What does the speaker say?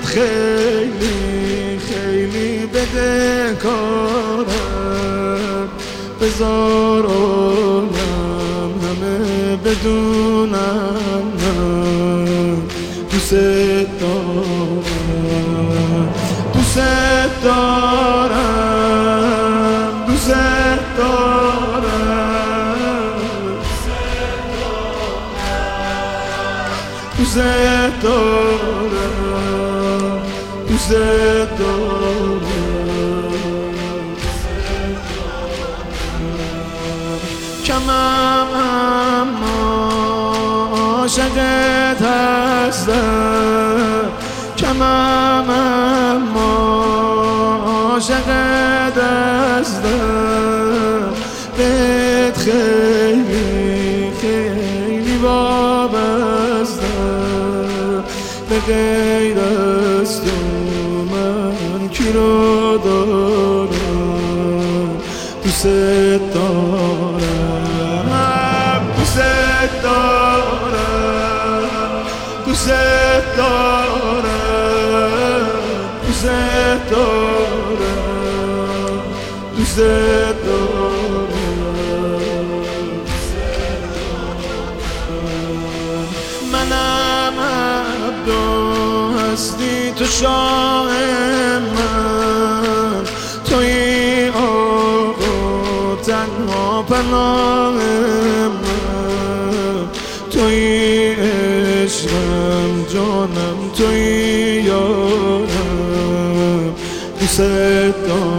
خیلی خیلی بدهکارم، بذار عالم همه بدونم من دوست دارم، دوست دارم، دوست دارم، دوست دارم، دوست دارم. کمم اما عاشقت هستم، کمم اما عاشقت هستم، بهت خیلی خیلی وابستم، به غیر از تو من کی رو دارم، دوست دارم، دوست دارم، دوست دارم، دوست دارم، دوست دارم. منم عبد و هستی تو شاه من، توی آقا تنها پناه من، توی عشقم جانم، توی یارم، دوست دارم.